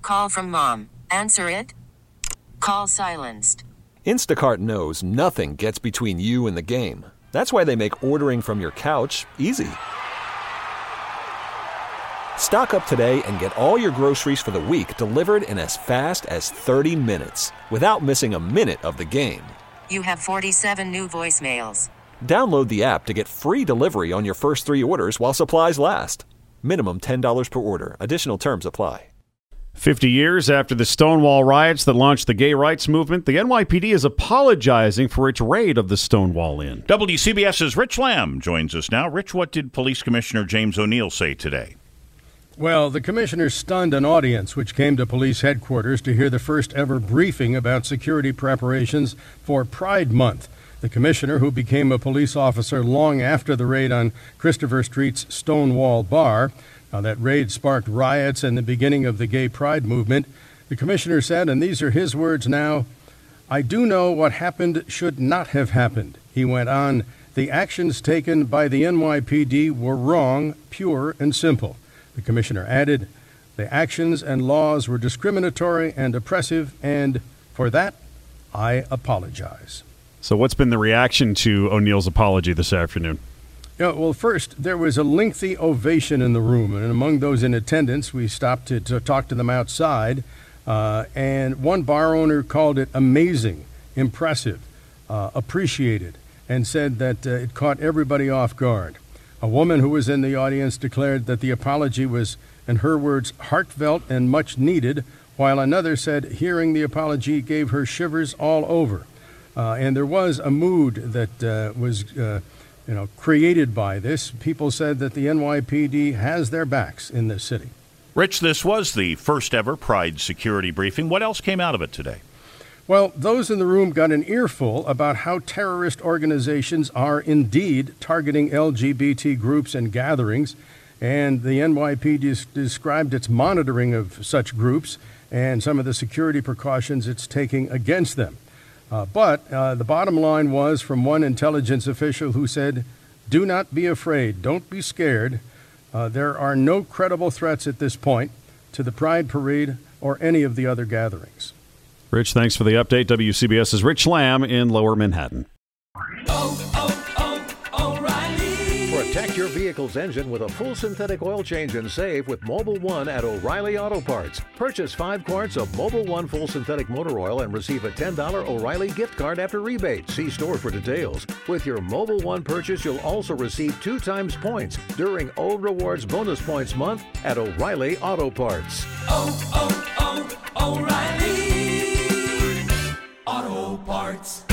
call from mom. Answer it. Call silenced. Instacart knows nothing gets between you and the game. That's why they make ordering from your couch easy. Stock up today and get all your groceries for the week delivered in as fast as 30 minutes without missing a minute of the game. You have 47 new voicemails. Download the app to get free delivery on your first 3 orders while supplies last. Minimum $10 per order. Additional terms apply. 50 years after the Stonewall riots that launched the gay rights movement, the NYPD is apologizing for its raid of the Stonewall Inn. WCBS's Rich Lamb joins us now. Rich, what did Police Commissioner James O'Neill say today? Well, the commissioner stunned an audience which came to police headquarters to hear the first ever briefing about security preparations for Pride Month. The commissioner, who became a police officer long after the raid on Christopher Street's Stonewall Bar, that raid sparked riots and the beginning of the gay pride movement. The commissioner said, and these are his words now, "I do know what happened should not have happened." He went on, "The actions taken by the NYPD were wrong, pure and simple." The commissioner added, "The actions and laws were discriminatory and oppressive, and for that, I apologize." So what's been the reaction to O'Neill's apology this afternoon? Yeah, well, first, there was a lengthy ovation in the room, and among those in attendance, we stopped to talk to them outside, and one bar owner called it amazing, impressive, appreciated, and said that it caught everybody off guard. A woman who was in the audience declared that the apology was, in her words, heartfelt and much needed, while another said hearing the apology gave her shivers all over. And there was a mood that was created by this. People said that the NYPD has their backs in this city. Rich, this was the first ever Pride security briefing. What else came out of it today? Well, those in the room got an earful about how terrorist organizations are indeed targeting LGBT groups and gatherings, and the NYPD described its monitoring of such groups and some of the security precautions it's taking against them. But the bottom line was from one intelligence official who said, "Do not be afraid. Don't be scared. There are no credible threats at this point to the Pride Parade or any of the other gatherings." Rich, thanks for the update. WCBS's Rich Lamb in Lower Manhattan. Protect your vehicle's engine with a full synthetic oil change and save with Mobil 1 at O'Reilly Auto Parts. Purchase 5 quarts of Mobil 1 full synthetic motor oil and receive a $10 O'Reilly gift card after rebate. See store for details. With your Mobil 1 purchase, you'll also receive 2 times points during O Rewards Bonus Points Month at O'Reilly Auto Parts. O'Reilly Auto Parts.